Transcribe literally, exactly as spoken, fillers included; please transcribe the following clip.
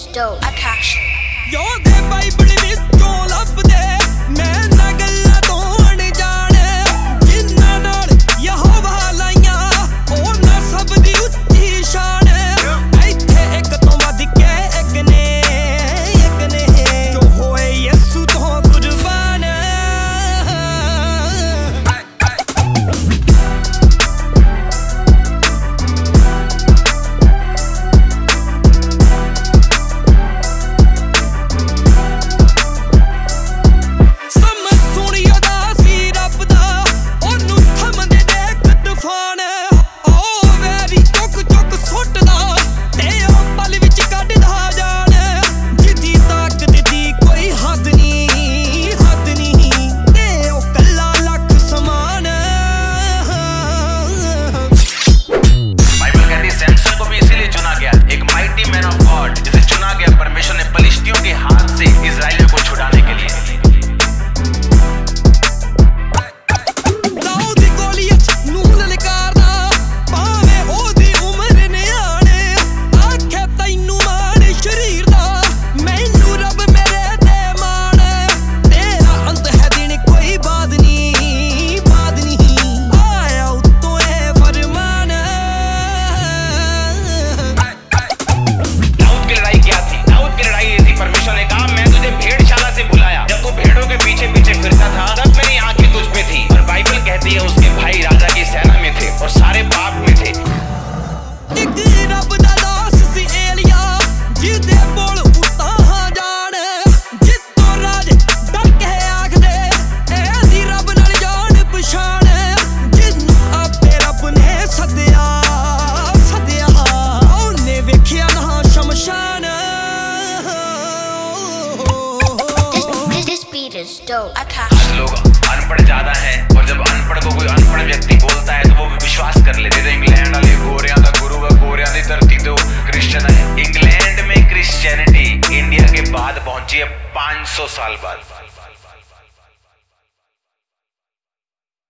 dope. Akash. Yo de Bible ਵਿੱਚੋਂ ਲੱਭਦੇ ਮੈਂ ਨਾ ਗੱਲਾਂ ਤੋਂ ਅਣਜਾਣ ਜਿਨ੍ਹਾਂ ਨਾਲ ਯਹੋਵਾ ਲਾਈਆਂ ਉਹਨਾਂ ਸਭ ਦੀ ਉੱਚੀ ਸ਼ਾਨ ਇੱਥੇ ਇੱਕ ਤੋਂ ਵੱਧ ਕੇ ਇੱਕ ਨੇ ਇੱਕ ਨੇ ਜੋ ਹੋਏ ਯਿਸੂ ਤੋਂ ਕੁਰਬਾਨ उसके भाई राजा की सेना में थे और सारे पाप में थे एक रब दा दास सी एलिया जिदे बोल उतां जान जित्तों राज डर के आखदे एदी रब नाल जान पछाण जिन्नू आपे रब ने सद्या सद्या ओने वेखिया ना शमशान This beat is dope. Akash. लोग अनपढ़ ज्यादा है और जब अनपढ़ को कोई अनपढ़ व्यक्ति बोलता है तो वो विश्वास कर लेते थे इंग्लैंड वाले गोरियां का गुरु है गोरियां की धरती तो क्रिश्चियन है। इंग्लैंड में क्रिश्चियनिटी इंडिया के बाद पहुंची है पाँच सौ साल बाद।